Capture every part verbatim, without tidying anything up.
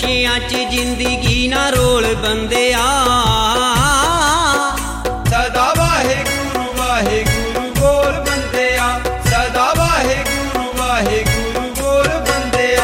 नशियां च जिंदगी ना रोल बंदिया सदा वाहे गुरु वाहे गुरु बोल बंदिया सदा वाहे गुरु वाहे गुरु बोल बंदिया।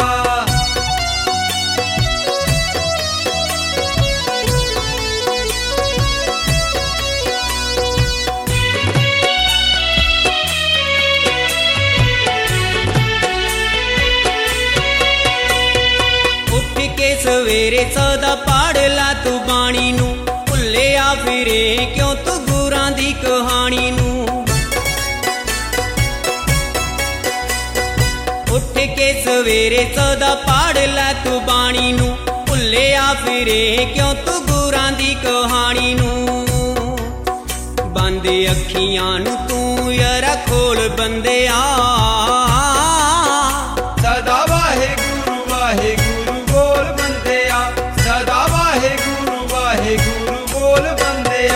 सवेरे सदा पढ़ ला तू बाणी नू भुल्लिया फिरे क्यों तू गुरां दी कहानी नू। उठ के सवेरे सदा पढ़ ला तू बाणी नू भुल्लिया फिरे क्यों तू गुरां दी कहानी नू। बंद अखियां नू तू यारा खोल बंदिया सदा वाहे गुरु वाहे गुरु बोल बंदिया सदा वाहे गुरु वाहे गुरु बोल बंदिया।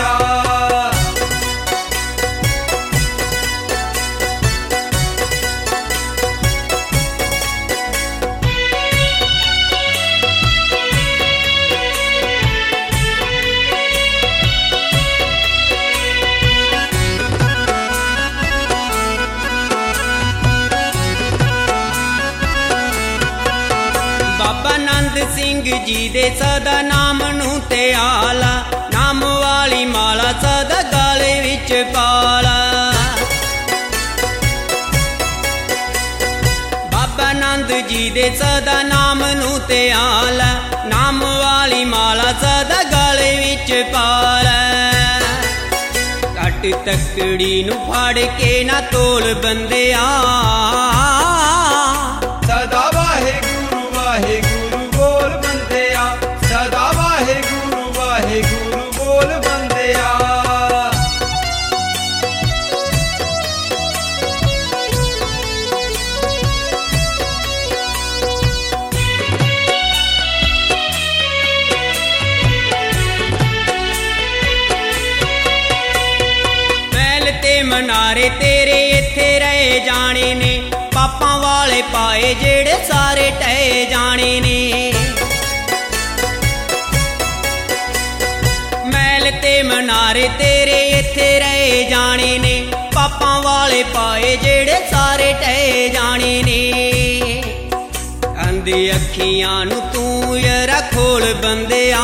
बाबा नंद सिंह जी दे सदा नाम नू ते आला नाम वाली माला सदा गाले विच पाला। बाबा नंद जी दे सदा नाम नू ते आला नाम वाली माला सदा गाले विच पाला। कट तकड़ी नू फाड़ के ना तोल बंदिया सदा वाहे गुरु वाहे गुरु बोल बंदिया सदा वाहे गुरु वाहे गुरु बोल बंदिया। महल ते मनारे तेरे इत्थे रहे जाने ने पापां वाले पाए जेड़े सारे टहे जाने ने। महल ते मनारे तेरे इत्थे रहे जाने ने पापां वाले पाए जेड़े सारे टहे जाने ने। अंधी अखियां नू तू यारा खोल बंदिया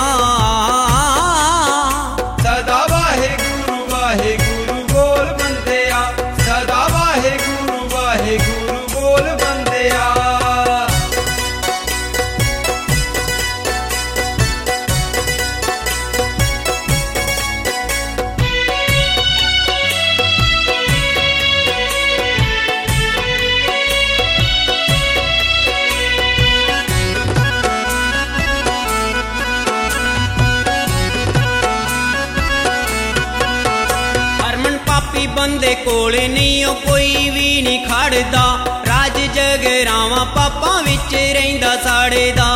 सदा वाहे गुरु वाहे गुरु बोल बंदिया सदा वाहे गुरु वाहे गुरु बोल बंदिया। हरमन पापी बंदे कोल नहीं ओ कोई भी नहीं खड़दा राज जगरावा पापा विच रहिंदा साड़े दा।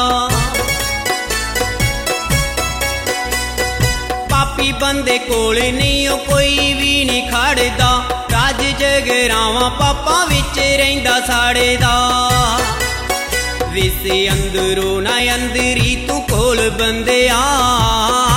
पापी बंदे कोल नहीं ओ कोई भी नहीं खड़दा राज जगरावा पापा विच रहिंदा साड़े दा। विसे अंदरों ना अंदरी तू खोल बंदिया